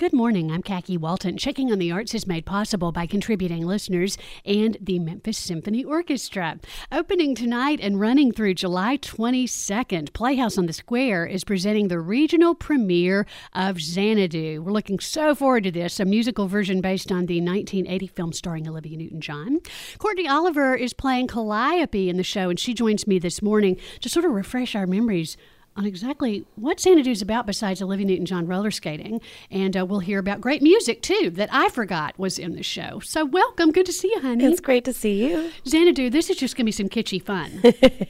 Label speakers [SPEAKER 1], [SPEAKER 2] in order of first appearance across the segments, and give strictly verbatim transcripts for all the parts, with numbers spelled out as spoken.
[SPEAKER 1] Good morning. I'm Khaki Walton. Checking on the Arts is made possible by contributing listeners and the Memphis Symphony Orchestra. Opening tonight and running through July twenty-second, Playhouse on the Square is presenting the regional premiere of Xanadu. We're looking so forward to this, a musical version based on the nineteen eighty film starring Olivia Newton-John. Courtney Oliver is playing Calliope in the show, and she joins me this morning to sort of refresh our memories on exactly what Xanadu is about besides Olivia Newton-John roller skating. And uh, we'll hear about great music, too, that I forgot was in the show. So welcome. Good to see you, honey.
[SPEAKER 2] It's great to see you.
[SPEAKER 1] Xanadu, this is just going to be some kitschy fun.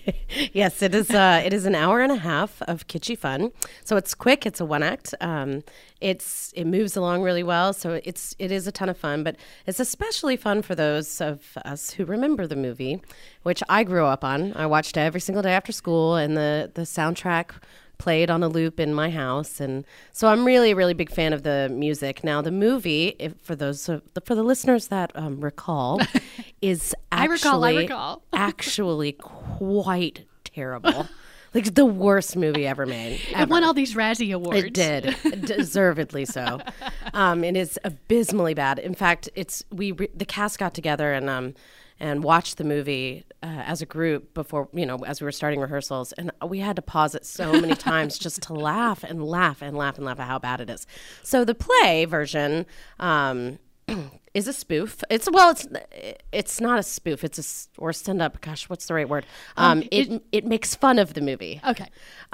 [SPEAKER 2] Yes, it is uh, It is an hour and a half of kitschy fun. So it's quick. It's a one-act. Um, it's It moves along really well, so it's it is a ton of fun. But it's especially fun for those of us who remember the movie, which I grew up on. I watched it every single day after school, and the, the soundtrack played on a loop in my house, and so I'm really, really big fan of the music. Now, the movie, if, for those of, for the listeners that um, recall, is actually
[SPEAKER 1] I recall, I recall.
[SPEAKER 2] actually quite terrible. Like the worst movie ever made. Ever.
[SPEAKER 1] It won all these Razzie Awards.
[SPEAKER 2] It did, deservedly so. Um, it is abysmally bad. In fact, it's we re- the cast got together and um and watched the movie uh, as a group before, you know, as we were starting rehearsals, and we had to pause it so many times just to laugh and laugh and laugh and laugh at how bad it is. So the play version um, is a spoof. It's well, it's it's not a spoof. It's a or stand up. Gosh, what's the right word? Um, um, it, it it makes fun of the movie.
[SPEAKER 1] Okay.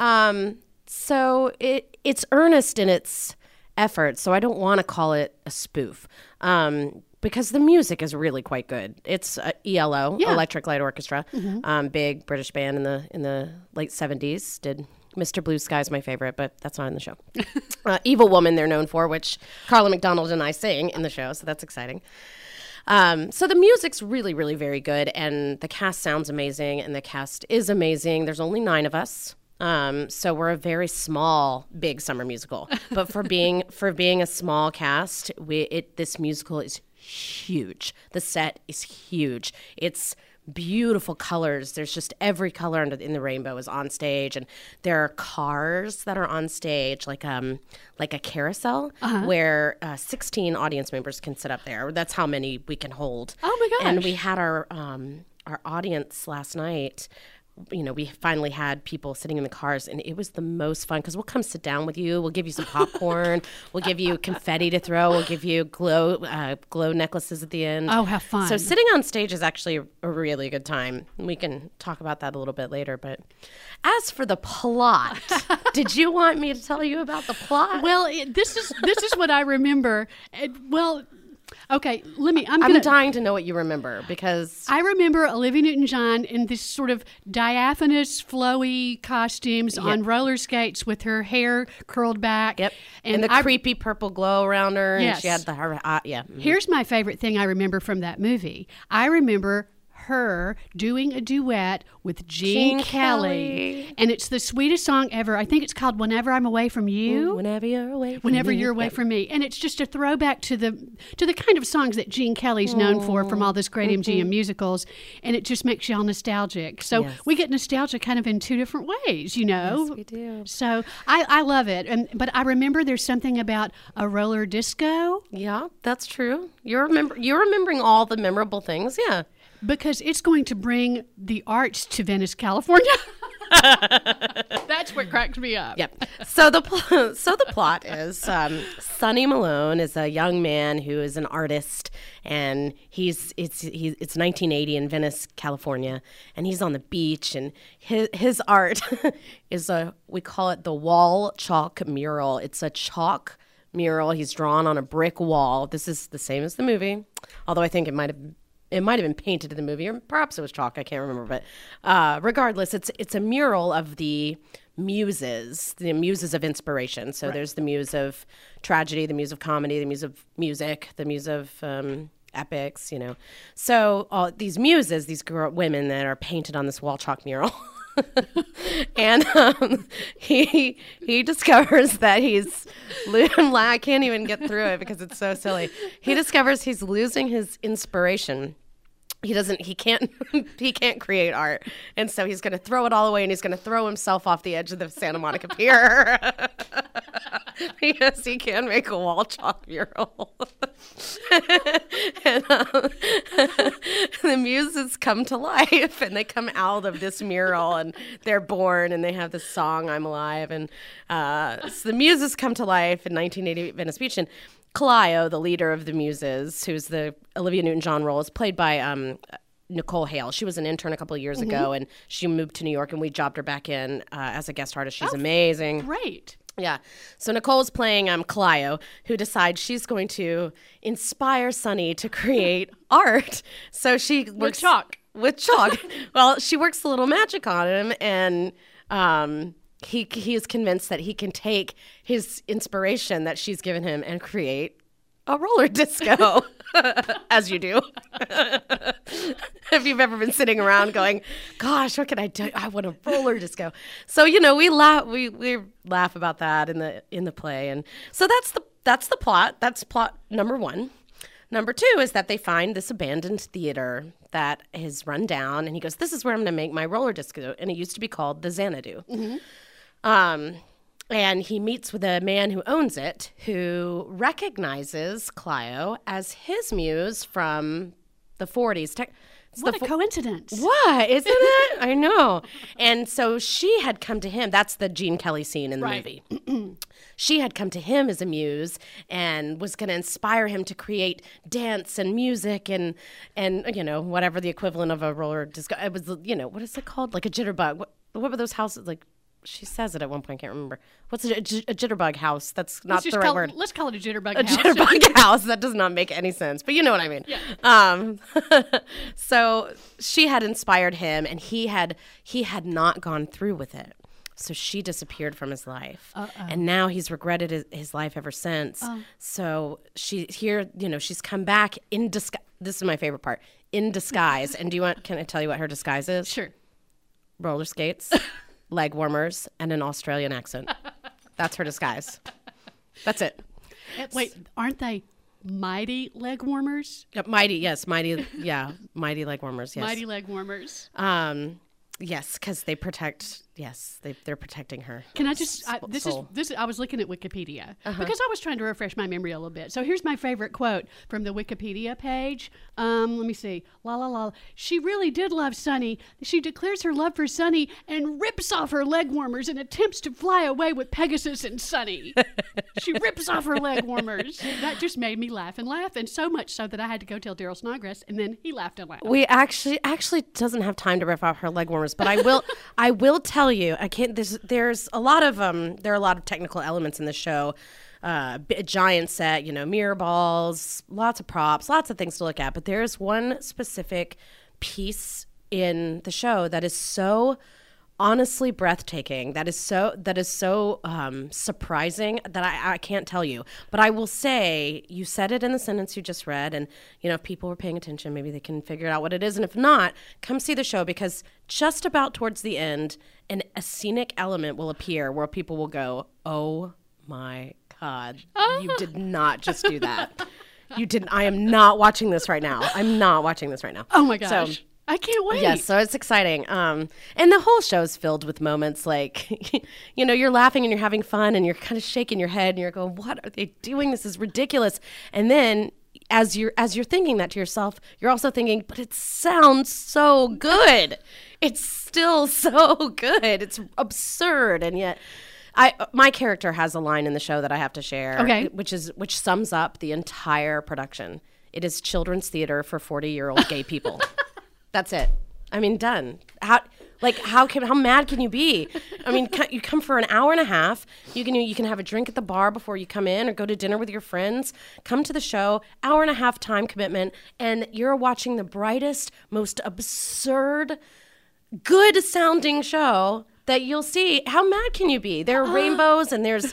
[SPEAKER 2] Um. So it it's earnest in its effort. So I don't want to call it a spoof. Um. Because the music is really quite good. It's uh, E L O,
[SPEAKER 1] yeah.
[SPEAKER 2] Electric Light Orchestra, mm-hmm. um, big British band in the in the late seventies. Did Mister Blue Sky is my favorite, but that's not in the show. uh, Evil Woman they're known for, which Carla McDonald and I sing in the show, so that's exciting. Um, so the music's really, really very good, and the cast sounds amazing, and the cast is amazing. There's only nine of us. Um, so we're a very small, big summer musical, but for being for being a small cast, we it this musical is huge. The set is huge. It's beautiful colors. There's just every color under in the rainbow is on stage, and there are cars that are on stage, like um like a carousel, uh-huh. where uh, sixteen audience members can sit up there. That's how many we can hold.
[SPEAKER 1] Oh my gosh!
[SPEAKER 2] And we had our um our audience last night. You know, we finally had people sitting in the cars, and it was the most fun because we'll come sit down with you. We'll give you some popcorn. We'll give you confetti to throw. We'll give you glow uh, glow necklaces at the end.
[SPEAKER 1] Oh, how fun.
[SPEAKER 2] So sitting on stage is actually a really good time. We can talk about that a little bit later. But as for the plot, did you want me to tell you about the plot?
[SPEAKER 1] Well, it, this is this is what I remember. It, well... Okay, let me. I'm,
[SPEAKER 2] I'm
[SPEAKER 1] gonna,
[SPEAKER 2] dying to know what you remember because
[SPEAKER 1] I remember Olivia Newton-John in this sort of diaphanous, flowy costumes
[SPEAKER 2] yep.
[SPEAKER 1] on roller skates with her hair curled back.
[SPEAKER 2] Yep, and, and the I, creepy purple glow around her.
[SPEAKER 1] Yes.
[SPEAKER 2] And she had the her. Uh, yeah. Mm-hmm.
[SPEAKER 1] Here's my favorite thing I remember from that movie. I remember her doing a duet with Gene,
[SPEAKER 2] Gene
[SPEAKER 1] Kelly.
[SPEAKER 2] Kelly.
[SPEAKER 1] And it's the sweetest song ever. I think it's called Whenever I'm Away From You.
[SPEAKER 2] Ooh, whenever you're away from
[SPEAKER 1] Whenever
[SPEAKER 2] me.
[SPEAKER 1] you're away
[SPEAKER 2] yep.
[SPEAKER 1] from me. And it's just a throwback to the to the kind of songs that Gene Kelly's
[SPEAKER 2] Aww.
[SPEAKER 1] known for from all those great
[SPEAKER 2] mm-hmm.
[SPEAKER 1] M G M musicals. And it just makes you all nostalgic. So
[SPEAKER 2] yes.
[SPEAKER 1] we get nostalgia kind of in two different ways, you know.
[SPEAKER 2] Yes, we do.
[SPEAKER 1] So I, I love it. And but I remember there's something about a roller disco.
[SPEAKER 2] Yeah, that's true. You're remember you're remembering all the memorable things. Yeah.
[SPEAKER 1] Because it's going to bring the arts to Venice, California. That's what cracks me up.
[SPEAKER 2] Yep. So the pl- so the plot is um, Sonny Malone is a young man who is an artist, and he's it's he's, it's nineteen eighty in Venice, California, and he's on the beach, and his his art is a we call it the wall chalk mural. It's a chalk mural he's drawn on a brick wall. This is the same as the movie, although I think it might have. It might have been painted in the movie, or perhaps it was chalk. I can't remember. But uh, regardless, it's it's a mural of the muses, the muses of inspiration. So right. there's the muse of tragedy, the muse of comedy, the muse of music, the muse of um, epics, you know. So all these muses, these girl, women that are painted on this wall chalk mural. and um, he he discovers that he's I can't even get through it because it's so silly. He discovers he's losing his inspiration. he doesn't he can't he can't create art, and so he's going to throw it all away, and he's going to throw himself off the edge of the Santa Monica Pier because he can't make a wall chalk mural. And um, the muses come to life, and they come out of this mural, and they're born, and they have this song "I'm Alive," and uh, so the muses come to life in nineteen eighty-eight Venice Beach, and Clio, the leader of the Muses, who's the Olivia Newton-John role, is played by um, Nicole Hale. She was an intern a couple of years mm-hmm. ago, and she moved to New York, and we jobbed her back in uh, as a guest artist. She's oh, amazing.
[SPEAKER 1] Great.
[SPEAKER 2] Yeah. So Nicole's playing um, Clio, who decides she's going to inspire Sonny to create art. So she works
[SPEAKER 1] with chalk.
[SPEAKER 2] With chalk. Well, she works a little magic on him, and um, he he is convinced that he can take his inspiration that she's given him and create a roller disco, as you do. If you've ever been sitting around going, "Gosh, what can I do? I want a roller disco." So you know, we laugh we we laugh about that in the in the play, and so that's the that's the plot. That's plot number one. Number two is that they find this abandoned theater that is run down, and he goes, "This is where I'm going to make my roller disco," and it used to be called the Xanadu. Mm-hmm. Um. And he meets with a man who owns it, who recognizes Clio as his muse from the forties.
[SPEAKER 1] It's what the a fo- coincidence.
[SPEAKER 2] What? Isn't it? I know. And so she had come to him. That's the Gene Kelly scene in the
[SPEAKER 1] right.
[SPEAKER 2] movie. She had come to him as a muse and was going to inspire him to create dance and music and, and you know, whatever the equivalent of a roller disco. It was, you know, what is it called? Like a jitterbug. What, what were those houses like? She says it at one point. I can't remember. What's a, a, a jitterbug house? That's not the right
[SPEAKER 1] call,
[SPEAKER 2] word.
[SPEAKER 1] Let's call it a jitterbug
[SPEAKER 2] a
[SPEAKER 1] house.
[SPEAKER 2] A jitterbug house. That does not make any sense. But you know what I mean.
[SPEAKER 1] Yeah.
[SPEAKER 2] Um, so she had inspired him, and he had he had not gone through with it. So she disappeared from his life. Uh-oh. And now he's regretted his, his life ever since. Oh. So she here, you know, she's come back in disguise. This is my favorite part. In disguise. And do you want, can I tell you what her disguise is?
[SPEAKER 1] Sure.
[SPEAKER 2] Roller skates. Leg warmers, and an Australian accent. That's her disguise. That's it.
[SPEAKER 1] Wait, aren't they mighty leg warmers?
[SPEAKER 2] Yeah, mighty, yes, mighty, yeah, mighty leg warmers, yes.
[SPEAKER 1] Mighty leg warmers.
[SPEAKER 2] Um, yes, because they protect. Yes, they they're protecting her.
[SPEAKER 1] Can I just? I, this soul. is this. I was looking at Wikipedia uh-huh. because I was trying to refresh my memory a little bit. So here's my favorite quote from the Wikipedia page. Um, let me see. La la la. She really did love Sonny. She declares her love for Sonny and rips off her leg warmers and attempts to fly away with Pegasus and Sonny. She rips off her leg warmers. That just made me laugh and laugh, and so much so that I had to go tell Daryl Snodgrass, and then he laughed and laughed.
[SPEAKER 2] We actually actually doesn't have time to rip off her leg warmers, but I will. I will tell you, I can't. There's there's a lot of um. There are a lot of technical elements in the show. Uh, a giant set, you know, mirror balls, lots of props, lots of things to look at. But there's one specific piece in the show that is so honestly breathtaking. That is so that is so um, surprising that I, I can't tell you. But I will say, you said it in the sentence you just read, and you know, if people were paying attention, maybe they can figure out what it is. And if not, come see the show, because just about towards the end, an a scenic element will appear where people will go, "Oh my God, oh. You did not just do that. You didn't. I am not watching this right now. I'm not watching this right now."
[SPEAKER 1] Oh my gosh.
[SPEAKER 2] So,
[SPEAKER 1] I can't wait.
[SPEAKER 2] Yes, so it's exciting. Um, and the whole show is filled with moments like, you know, you're laughing and you're having fun and you're kind of shaking your head and you're going, "What are they doing? This is ridiculous." And then as you're as you're thinking that to yourself, you're also thinking, "But it sounds so good. It's still so good. It's absurd." And yet I my character has a line in the show that I have to share,
[SPEAKER 1] okay.
[SPEAKER 2] which is which sums up the entire production. It is children's theater for forty-year-old gay people. That's it. I mean, done. How, like, how can, how mad can you be? I mean, you come for an hour and a half. You can, you can have a drink at the bar before you come in, or go to dinner with your friends. Come to the show, hour and a half time commitment, and you're watching the brightest, most absurd, good sounding show that you'll see. How mad can you be? There are rainbows, and there's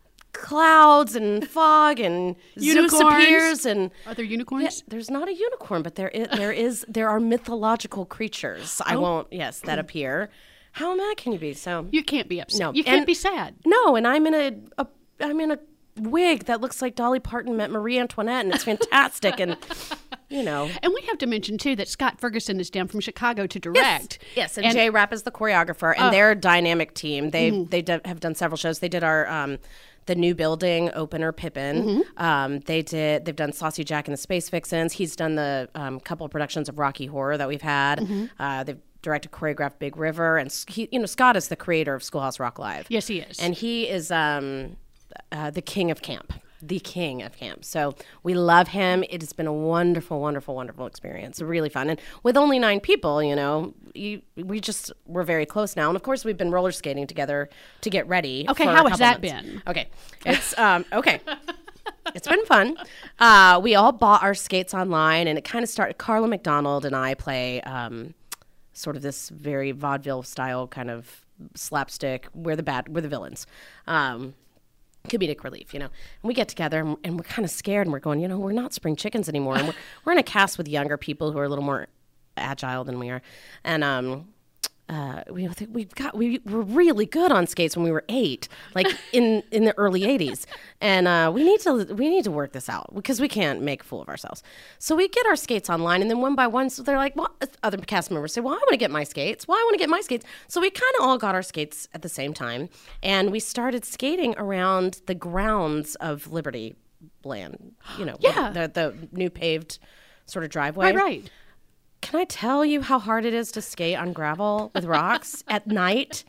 [SPEAKER 2] clouds and fog, and
[SPEAKER 1] unicorns.
[SPEAKER 2] Zeus appears, and
[SPEAKER 1] are there unicorns?
[SPEAKER 2] Yeah, there's not a unicorn, but there is there is there are mythological creatures. I
[SPEAKER 1] oh.
[SPEAKER 2] won't yes that appear. How mad can you be? So
[SPEAKER 1] you can't be upset.
[SPEAKER 2] No,
[SPEAKER 1] you can't
[SPEAKER 2] and,
[SPEAKER 1] be sad.
[SPEAKER 2] No, and I'm in a, a I'm in a wig that looks like Dolly Parton met Marie Antoinette, and it's fantastic. And you know.
[SPEAKER 1] And we have to mention, too, that Scott Ferguson is down from Chicago to direct.
[SPEAKER 2] Yes, yes. and, and Jay Rapp is the choreographer, and
[SPEAKER 1] oh.
[SPEAKER 2] they're a dynamic team. They mm-hmm. they d- have done several shows. They did our um, the New Building opener, Pippin. Mm-hmm. Um, they did. They've done Saucy Jack and the Space Vixens. He's done the um, couple of productions of Rocky Horror that we've had. Mm-hmm. Uh, they've directed, choreographed Big River, and he, you know, Scott is the creator of Schoolhouse Rock Live.
[SPEAKER 1] Yes, he is,
[SPEAKER 2] and he is um, uh, the king of camp. The king of camp. So we love him. It has been a wonderful, wonderful, wonderful experience. Really fun. And with only nine people, you know, you, we just, we're very close now. And of course, we've been roller skating together to get ready.
[SPEAKER 1] Okay,
[SPEAKER 2] for
[SPEAKER 1] how has that
[SPEAKER 2] months.
[SPEAKER 1] been?
[SPEAKER 2] Okay. It's, um, okay. It's been fun. Uh, we all bought our skates online, and it kind of started, Carla McDonald and I play um, sort of this very vaudeville style kind of slapstick. We're the bad, we're the villains. Um, comedic relief, you know. And we get together and, and we're kind of scared, and we're going, you know, we're not spring chickens anymore. And we're, we're in a cast with younger people who are a little more agile than we are. And um, uh, we we've got we were really good on skates when we were eight, like in, in the early eighties. And uh, we need to we need to work this out because we can't make a fool of ourselves. So we get our skates online, and then one by one, so they're like, well, other cast members say, well, I want to get my skates. Well, I want to get my skates. So we kind of all got our skates at the same time, and we started skating around the grounds of Liberty Land. You know,
[SPEAKER 1] yeah.
[SPEAKER 2] the the new paved sort of driveway.
[SPEAKER 1] Right, right.
[SPEAKER 2] Can I tell you how hard it is to skate on gravel with rocks at night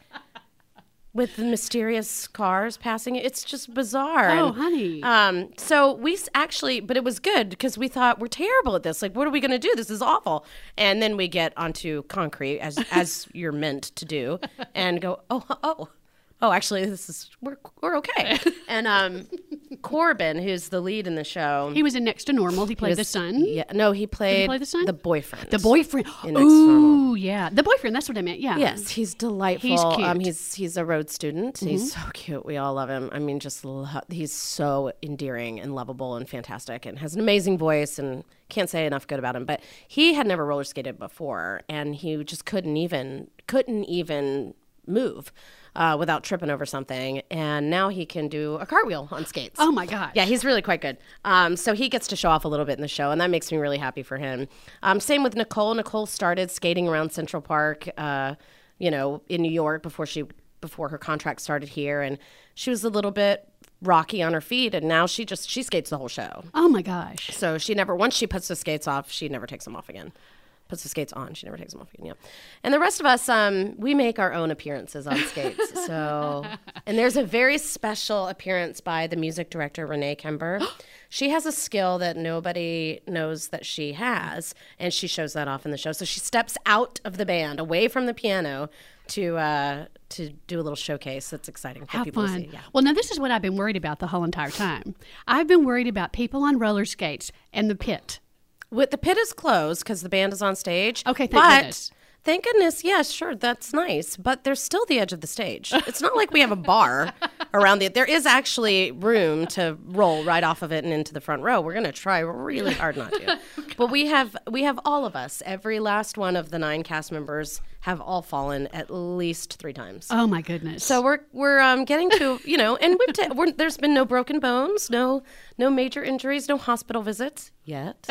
[SPEAKER 2] with the mysterious cars passing? It's just bizarre.
[SPEAKER 1] Oh,
[SPEAKER 2] and,
[SPEAKER 1] honey.
[SPEAKER 2] Um, so we actually, but it was good because we thought we're terrible at this. Like, what are we going to do? This is awful. And then we get onto concrete as as you're meant to do, and go, oh, oh. Oh, actually, this is we're we're okay. And um, Corbin, who's the lead in the show,
[SPEAKER 1] he was in Next to Normal. He played
[SPEAKER 2] he was,
[SPEAKER 1] the son.
[SPEAKER 2] Yeah, no, he played
[SPEAKER 1] Did he play the son,
[SPEAKER 2] the boyfriend.
[SPEAKER 1] The boyfriend.
[SPEAKER 2] In Next to Normal.
[SPEAKER 1] Ooh, yeah, the boyfriend. That's what I meant. Yeah.
[SPEAKER 2] Yes, he's delightful.
[SPEAKER 1] He's cute.
[SPEAKER 2] Um, he's he's a Rhodes student. Mm-hmm. He's so cute. We all love him. I mean, just lo- he's so endearing and lovable and fantastic, and has an amazing voice. And can't say enough good about him. But he had never roller skated before, and he just couldn't even couldn't even move. Uh, without tripping over something, and now he can do a cartwheel on skates.
[SPEAKER 1] Oh my gosh.
[SPEAKER 2] Yeah, he's really quite good. Um, so he gets to show off a little bit in the show, and that makes me really happy for him. Um, same with Nicole. Nicole started skating around Central Park, uh, you know, in New York before she before her contract started here, and she was a little bit rocky on her feet, and now she just she skates the whole show.
[SPEAKER 1] Oh my gosh.
[SPEAKER 2] So she never once she puts the skates off, she never takes them off again. Puts the skates on. She never takes them off again. Yeah. And the rest of us, um, we make our own appearances on skates. So, and there's a very special appearance by the music director, Renee Kember. She has a skill that nobody knows that she has, and she shows that off in the show. So she steps out of the band, away from the piano, to uh, to do a little showcase. That's exciting for
[SPEAKER 1] How
[SPEAKER 2] people
[SPEAKER 1] fun.
[SPEAKER 2] to see. Yeah.
[SPEAKER 1] Well, now this is what I've been worried about the whole entire time. I've been worried about people on roller skates and the pit.
[SPEAKER 2] With the pit is closed because the band is on stage.
[SPEAKER 1] Okay, thank
[SPEAKER 2] but
[SPEAKER 1] goodness.
[SPEAKER 2] Thank goodness. Yeah, sure, that's nice. But there's still the edge of the stage. It's not like we have a bar around it. There is actually room to roll right off of it and into the front row. We're going to try really hard not to. But we have we have all of us. Every last one of the nine cast members have all fallen at least three times.
[SPEAKER 1] Oh my goodness.
[SPEAKER 2] So we're we're um, getting to, you know, and we've t- we're, there's been no broken bones, no no major injuries, no hospital visits yet.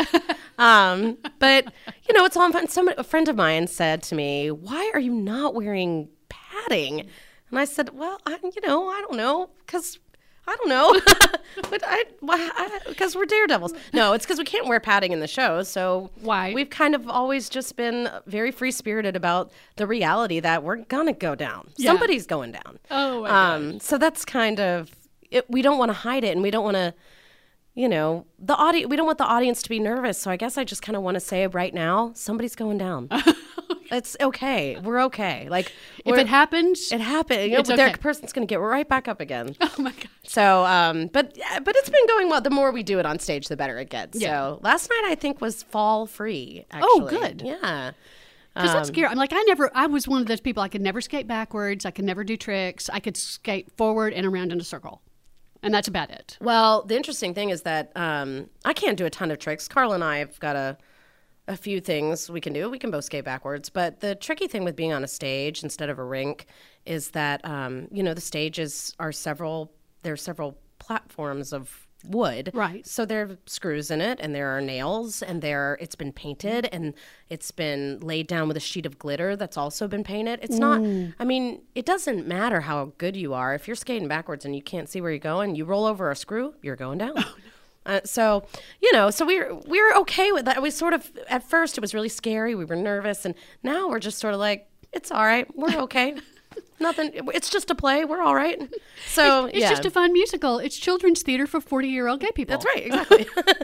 [SPEAKER 2] um, but you know, it's all fun. Some a friend of mine said to me, "Why are you not wearing padding?" And I said, "Well, I, you know, I don't know, because I don't know, but I because we're daredevils. No, it's because we can't wear padding in the show. So
[SPEAKER 1] why?
[SPEAKER 2] We've kind of always just been very free spirited about the reality that we're gonna go down.
[SPEAKER 1] Yeah.
[SPEAKER 2] Somebody's going down.
[SPEAKER 1] Oh my um,
[SPEAKER 2] gosh. So that's kind of it, we don't want to hide it, and we don't want to. You know, the audi- we don't want the audience to be nervous. So I guess I just kind of want to say right now, somebody's going down. It's okay. We're okay. Like
[SPEAKER 1] if it happens,
[SPEAKER 2] it happened. You know,
[SPEAKER 1] it's
[SPEAKER 2] okay.
[SPEAKER 1] okay.
[SPEAKER 2] Their person's going to get right back up again.
[SPEAKER 1] Oh my gosh.
[SPEAKER 2] So, um, but but it's been going well. The more we do it on stage, the better it gets.
[SPEAKER 1] Yeah.
[SPEAKER 2] So last night I think was fall free. Actually.
[SPEAKER 1] Oh, good.
[SPEAKER 2] Yeah.
[SPEAKER 1] Because
[SPEAKER 2] um,
[SPEAKER 1] that's scary. I'm like, I never, I was one of those people, I could never skate backwards. I could never do tricks. I could skate forward and around in a circle. And that's about it.
[SPEAKER 2] Well, the interesting thing is that um, I can't do a ton of tricks. Carl and I have got a a few things we can do. We can both skate backwards. But the tricky thing with being on a stage instead of a rink is that, um, you know, the stages are several, there are several platforms of wood.
[SPEAKER 1] Right.
[SPEAKER 2] So there are screws in it, and there are nails, and there it's been painted, and it's been laid down with a sheet of glitter that's also been painted. It's not, I mean, it doesn't matter how good you are. If you're skating backwards and you can't see where you're going, you roll over a screw, you're going down. Oh, no. Uh, so, you know, so we were, we were okay with that. We sort of, at first it was really scary. We were nervous, and now we're just sort of like, it's all right. We're okay. Nothing. It's just a play. We're all right. So
[SPEAKER 1] it's, it's
[SPEAKER 2] yeah.
[SPEAKER 1] just a fun musical. It's children's theater for forty-year-old gay people.
[SPEAKER 2] That's right. Exactly.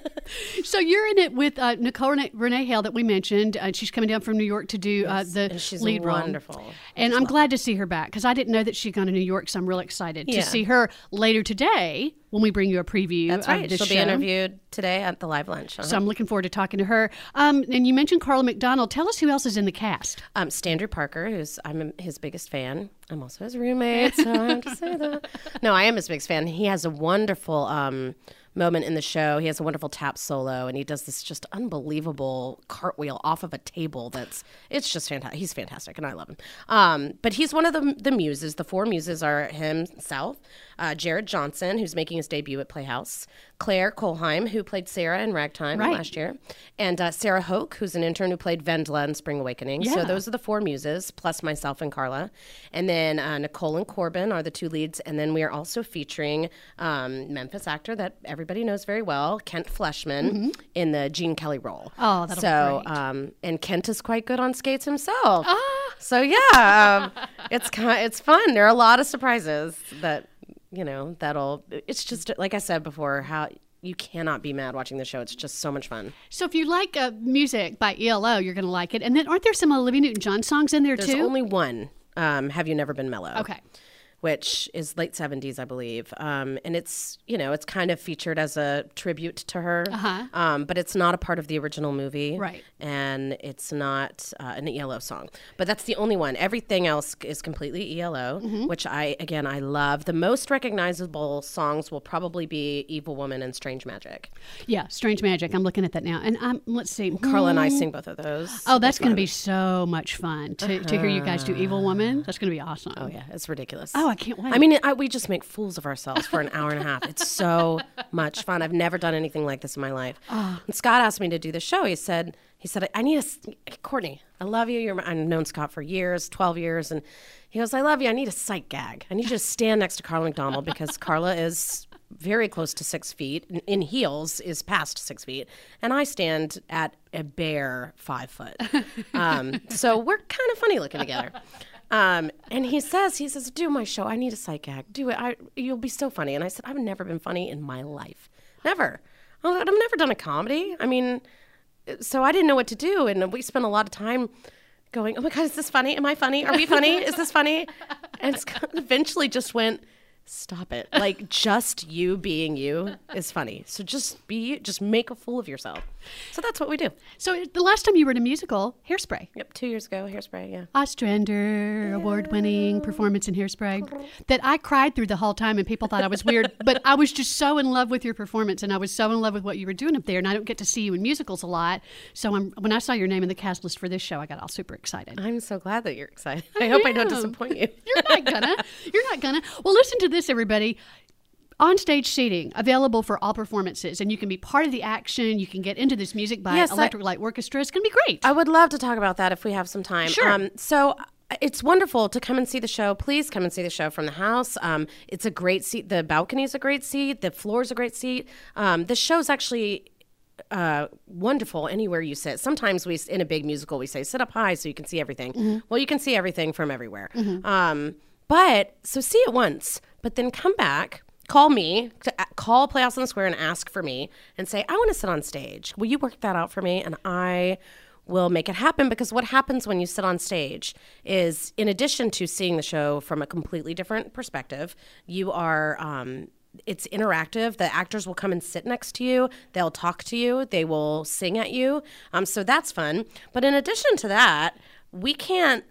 [SPEAKER 1] So you're in it with uh, Nicole Renee, Renee Hale that we mentioned. Uh, she's coming down from New York to do
[SPEAKER 2] Yes,
[SPEAKER 1] uh, the
[SPEAKER 2] and she's
[SPEAKER 1] lead
[SPEAKER 2] wonderful.
[SPEAKER 1] role. And
[SPEAKER 2] She's
[SPEAKER 1] I'm
[SPEAKER 2] lovely.
[SPEAKER 1] glad to see her back because I didn't know that she'd gone to New York, so I'm real excited
[SPEAKER 2] Yeah.
[SPEAKER 1] to see her later today when we bring you a preview
[SPEAKER 2] That's
[SPEAKER 1] of
[SPEAKER 2] right.
[SPEAKER 1] this
[SPEAKER 2] She'll
[SPEAKER 1] show.
[SPEAKER 2] be interviewed today at the live lunch. Uh-huh.
[SPEAKER 1] So I'm looking forward to talking to her. Um, and you mentioned Carla McDonald. Tell us who else is in the cast.
[SPEAKER 2] Um, Standrew Parker, who's I'm his biggest fan. I'm also his roommate, so I have to say that. No, I am his biggest fan. He has a wonderful um, moment in the show. He has a wonderful tap solo, and he does this just unbelievable cartwheel off of a table. That's it's just fantastic. He's fantastic, and I love him. Um, but he's one of the the muses. The four muses are himself, uh, Jared Johnson, who's making his debut at Playhouse, Claire Kolheim, who played Sarah in Ragtime
[SPEAKER 1] Right.
[SPEAKER 2] last year, and uh, Sarah Hoke, who's an intern who played Vendla in Spring Awakening.
[SPEAKER 1] Yeah.
[SPEAKER 2] So those are the four muses, plus myself and Carla. And then uh, Nicole and Corbin are the two leads. And then we are also featuring um, Memphis actor that everybody knows very well, Kent Fleshman, mm-hmm. in the Gene Kelly role.
[SPEAKER 1] Oh, that'll
[SPEAKER 2] so,
[SPEAKER 1] be great.
[SPEAKER 2] Um, and Kent is quite good on skates himself.
[SPEAKER 1] Ah.
[SPEAKER 2] So yeah, um, it's kind it's fun. There are a lot of surprises that, you know, that'll, it's just, like I said before, how you cannot be mad watching the show. It's just so much fun.
[SPEAKER 1] So if you like uh, music by E L O, you're going to like it. And then aren't there some Olivia Newton-John songs in there
[SPEAKER 2] There's
[SPEAKER 1] too?
[SPEAKER 2] only one, um, Have You Never Been Mellow?
[SPEAKER 1] Okay.
[SPEAKER 2] Which is late seventies, I believe. Um, and it's, you know, it's kind of featured as a tribute to her.
[SPEAKER 1] Uh-huh.
[SPEAKER 2] Um, but it's not a part of the original movie.
[SPEAKER 1] Right.
[SPEAKER 2] And it's not uh, an E L O song. But that's the only one. Everything else is completely E L O,
[SPEAKER 1] Mm-hmm.
[SPEAKER 2] which I, again, I love. The most recognizable songs will probably be Evil Woman and Strange Magic.
[SPEAKER 1] Yeah, Strange Magic. I'm looking at that now. And um, let's see.
[SPEAKER 2] Carla and I sing both of those.
[SPEAKER 1] Oh, that's going to be so much fun to, to hear you guys do Evil Woman. That's going to be awesome.
[SPEAKER 2] Oh, yeah. It's ridiculous.
[SPEAKER 1] Oh, I can't wait.
[SPEAKER 2] I mean, I, we just make fools of ourselves for an hour and a half. It's so much fun. I've never done anything like this in my life.
[SPEAKER 1] Oh.
[SPEAKER 2] And Scott asked me to do the show. He said, he said, I need a, Courtney, I love you. You're, I've known Scott for years, twelve years. And he goes, I love you. I need a sight gag. I need you to stand next to Carla McDonald because Carla is very close to six feet. In, in heels is past six feet. And I stand at a bare five foot. Um, so we're kind of funny looking together. Um, and he says, he says, do my show. I need a sight gag. Do it. I, you'll be so funny. And I said, I've never been funny in my life. Never. I've I've never done a comedy. I mean, so I didn't know what to do. And we spent a lot of time going, oh my God, is this funny? Am I funny? Are we funny? Is this funny? And it's eventually just went, stop it. Like, just you being you is funny. So just be you. Just make a fool of yourself. So that's what we do.
[SPEAKER 1] So the last time you were in a musical, Hairspray.
[SPEAKER 2] Yep, two years ago, Hairspray, yeah.
[SPEAKER 1] Ostrander, award-winning performance in Hairspray, that I cried through the whole time and people thought I was weird, but I was just so in love with your performance and I was so in love with what you were doing up there, and I don't get to see you in musicals a lot, so I'm, when I saw your name in the cast list for this show, I got all super excited.
[SPEAKER 2] I'm so glad that you're excited. I hope I don't
[SPEAKER 1] am.
[SPEAKER 2] disappoint you.
[SPEAKER 1] You're not gonna. You're not gonna. Well, listen to this, everybody. On-stage seating available for all performances, and you can be part of the action. You can get into this music by
[SPEAKER 2] Yes, I-
[SPEAKER 1] Electric Light Orchestra. It's going to be great.
[SPEAKER 2] I would love to talk about that if we have some time.
[SPEAKER 1] Sure.
[SPEAKER 2] Um, so it's wonderful to come and see the show. Please come and see the show from the house. Um, it's a great seat. The balcony is a great seat. The floor is a great seat. Um, the show's actually uh, wonderful anywhere you sit. Sometimes we, in a big musical, we say sit up high so you can see everything. Mm-hmm. Well, you can see everything from everywhere. Mm-hmm. Um, but so see it once, but then come back. Call me, to, call Playhouse on the Square and ask for me and say, I want to sit on stage. Will you work that out for me? And I will make it happen, because what happens when you sit on stage is, in addition to seeing the show from a completely different perspective, you are, um, it's interactive. The actors will come and sit next to you. They'll talk to you. They will sing at you. Um, so that's fun. But in addition to that, we can't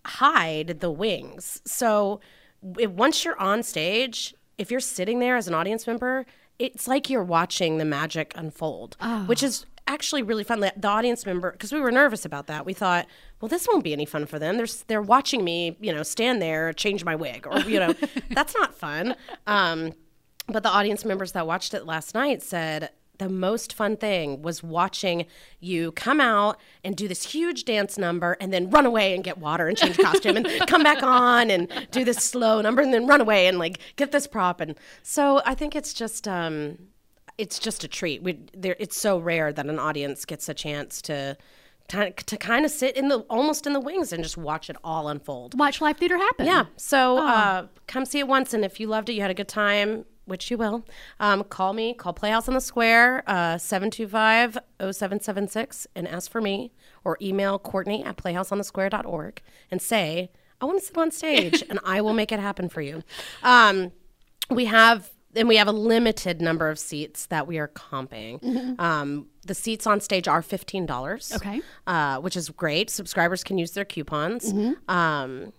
[SPEAKER 2] hide the wings. So if, once you're on stage, if you're sitting there as an audience member, it's like you're watching the magic unfold, oh. which is actually really fun. The, the audience member, because we were nervous about that, we thought, well, this won't be any fun for them. They're, they're watching me, you know, stand there, change my wig, or, you know, that's not fun. Um, but the audience members that watched it last night said the most fun thing was watching you come out and do this huge dance number and then run away and get water and change costume and come back on and do this slow number and then run away and like get this prop. And so I think it's just um, it's just a treat. We, there, it's so rare that an audience gets a chance to to, to kind of sit in the almost in the wings and just watch it all unfold.
[SPEAKER 1] Watch live theater happen.
[SPEAKER 2] Yeah. So
[SPEAKER 1] Oh.
[SPEAKER 2] uh, come see it once, and if you loved it, you had a good time, which you will, um, call me, call Playhouse on the Square, uh, seven two five, oh seven seven six, and ask for me, or email Courtney at playhouse on the square dot org and say, I want to sit on stage, and I will make it happen for you. Um, we have, and we have a limited number of seats that we are comping. Mm-hmm. Um, the seats on stage are fifteen dollars,
[SPEAKER 1] Okay.
[SPEAKER 2] uh, which is great. Subscribers can use their coupons. Mm-hmm. Um,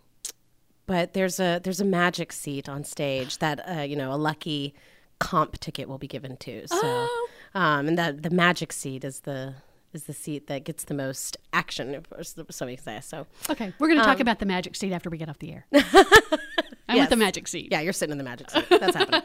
[SPEAKER 2] But there's a there's a magic seat on stage that uh, you know a lucky comp ticket will be given to. So,
[SPEAKER 1] Oh.
[SPEAKER 2] um, and that the magic seat is the is the seat that gets the most action, if somebody say. So,
[SPEAKER 1] Okay, we're going to talk
[SPEAKER 2] Um,
[SPEAKER 1] about the magic seat after we get off the air. I'm
[SPEAKER 2] Yes.
[SPEAKER 1] with the magic seat.
[SPEAKER 2] yeah, you're sitting in the magic seat. That's happening.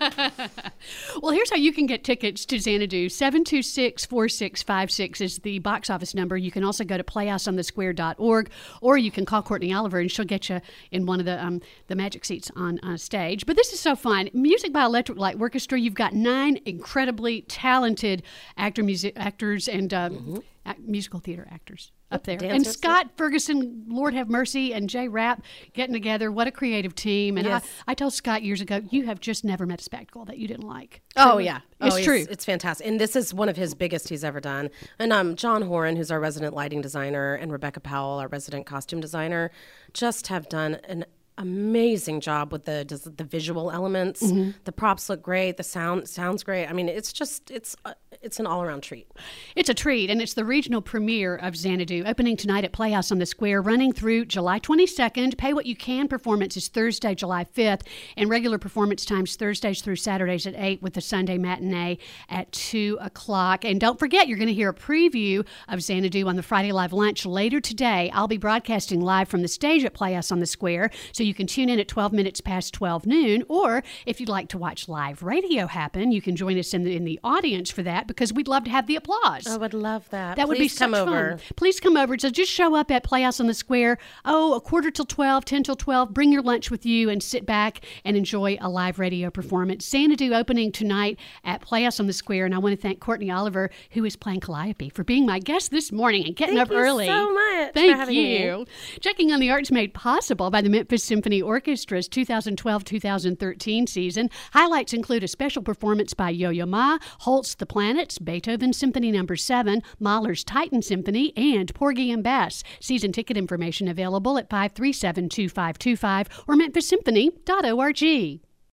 [SPEAKER 1] Well, here's how you can get tickets to Xanadu. seven two six, four six five six is the box office number. You can also go to playhouse on the square dot org, or you can call Courtney Oliver, and she'll get you in one of the um, the magic seats on uh, stage. But this is so fun. Music by Electric Light Orchestra. You've got nine incredibly talented actor, music, actors and uh,
[SPEAKER 2] Mm-hmm.
[SPEAKER 1] ac- musical theater actors up there. And
[SPEAKER 2] dancers.
[SPEAKER 1] Scott Ferguson, Lord have mercy, and Jay Rapp getting together. What a creative team. And
[SPEAKER 2] Yes.
[SPEAKER 1] I, I told Scott years ago, you have just never met a spectacle that you didn't like.
[SPEAKER 2] Oh
[SPEAKER 1] Truly.
[SPEAKER 2] yeah,
[SPEAKER 1] It's
[SPEAKER 2] oh,
[SPEAKER 1] true.
[SPEAKER 2] It's fantastic, and this is one of his biggest he's ever done. And um, John Horan, who's our resident lighting designer, and Rebecca Powell, our resident costume designer, just have done an amazing job with the does the visual elements.
[SPEAKER 1] Mm-hmm.
[SPEAKER 2] The props look great. The sound sounds great. I mean, it's just it's uh, it's an all around treat.
[SPEAKER 1] It's a treat, and it's the regional premiere of Xanadu, opening tonight at Playhouse on the Square, running through July twenty-second. Pay What You Can performance is Thursday, July fifth, and regular performance times Thursdays through Saturdays at eight, with the Sunday matinee at two o'clock. And don't forget, you're going to hear a preview of Xanadu on the Friday Live Lunch later today. I'll be broadcasting live from the stage at Playhouse on the Square, so you can tune in at twelve minutes past twelve noon, or if you'd like to watch live radio happen, you can join us in the, in the audience for that, because we'd love to have the applause.
[SPEAKER 2] I would love that.
[SPEAKER 1] That would be
[SPEAKER 2] Please
[SPEAKER 1] such
[SPEAKER 2] come over.
[SPEAKER 1] fun. Please come over. So just show up at Playhouse on the Square. Oh, a quarter till twelve, ten till twelve. Bring your lunch with you and sit back and enjoy a live radio performance. Xanadu opening tonight at Playhouse on the Square. And I want to thank Courtney Oliver, who is playing Calliope, for being my guest this morning and getting
[SPEAKER 2] Thank
[SPEAKER 1] up
[SPEAKER 2] you
[SPEAKER 1] early.
[SPEAKER 2] so much for
[SPEAKER 1] Thank
[SPEAKER 2] having
[SPEAKER 1] you.
[SPEAKER 2] me.
[SPEAKER 1] Checking on the arts made possible by the Memphis Symphony Orchestra's two thousand twelve two thousand thirteen season. Highlights include a special performance by Yo-Yo Ma, Holt's The Planets, Beethoven Symphony Number seven, Mahler's Titan Symphony, and Porgy and Bess. Season ticket information available at five three seven, two five two five or memphis symphony dot org.